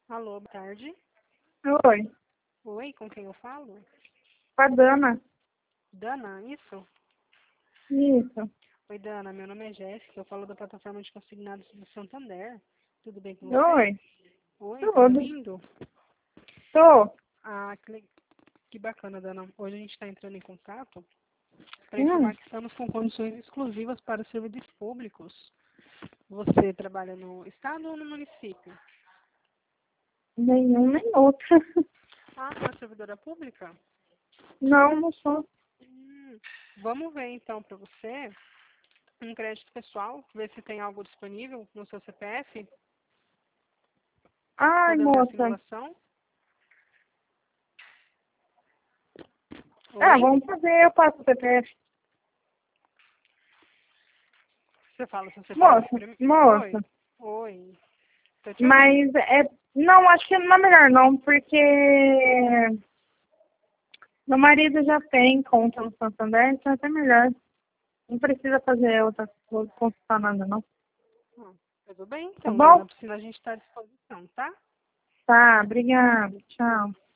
Alô, boa tarde. Oi, Oi, com quem eu falo? com a Dana. Dana, isso? Isso. Oi, Dana, meu nome é Jéssica, eu falo da plataforma de consignados do Santander. Tudo bem com você? Oi, Oi, tá me tudo. ouvindo? Tô. Ah, que bacana, Dana. Hoje a gente está entrando em contato para Hum, informar que estamos com condições exclusivas para os servidores públicos. Você trabalha no estado ou no município? nenhum nem outra. Ah, você é servidora pública? Não, não sou. Vamos ver então para você um crédito pessoal, ver se tem algo disponível no seu CPF. Ai, Podemos ver a moça. simulação? Ah, Oi? vamos fazer, eu passo o CPF. Você fala seu CPF Moça, primeiro? Oi? moça. Oi? Tô te ouvindo. Mas é. Não, acho que não é melhor não, porque meu marido já tem conta no Santander, então é até melhor. Não precisa fazer outra coisa, consultar nada, não. Ah, tudo bem, Tá então, Dana. bom? A gente está à disposição, tá? Tá, obrigada. Tchau.